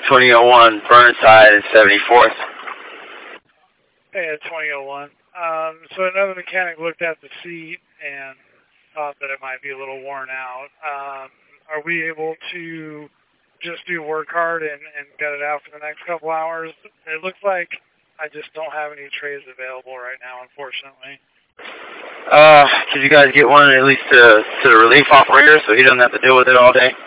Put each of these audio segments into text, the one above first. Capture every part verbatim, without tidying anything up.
twenty oh one Burnside and seventy-fourth. Hey, at twenty oh one. Um, so another mechanic looked at the seat and thought that it might be a little worn out. Um, are we able to just do work hard and, and get it out for the next couple hours? It looks like I just don't have any trays available right now, unfortunately. Uh, could you guys get one at least to, to the relief operator so he doesn't have to deal with it all day?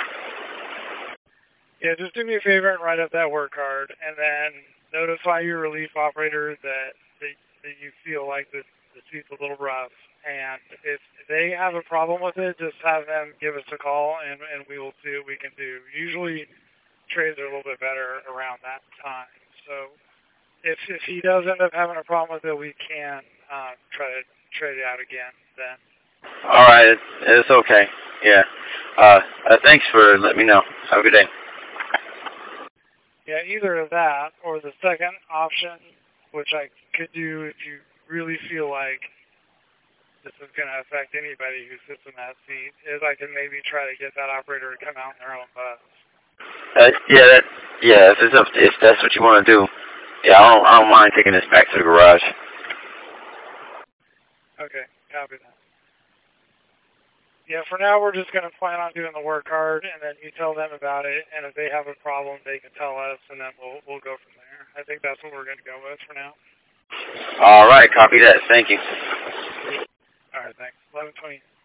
Yeah, just do me a favor and write up that work card, and then notify your relief operator that, that, that you feel like the, the seat's a little rough. And if they have a problem with it, just have them give us a call, and, and we will see what we can do. Usually, trays are a little bit better around that time. So if, if he does end up having a problem with it, we can uh, try to trade it out again then. All right, it's, it's okay. Yeah. Uh, uh, thanks for letting me know. Have a good day. Yeah, either of that or the second option, which I could do if you really feel like this is going to affect anybody who sits in that seat, is I can maybe try to get that operator to come out in their own bus. Uh, yeah, that, yeah. If it's up, if that's what you want to do, yeah, I don't, I don't mind taking this back to the garage. Okay, copy that. Yeah, for now we're just going to plan on doing the work hard, and then you tell them about it, and if they have a problem, they can tell us, and then we'll we'll go from there. I think that's what we're going to go with for now. All right, copy that. Thank you. All right, thanks. eleven twenty.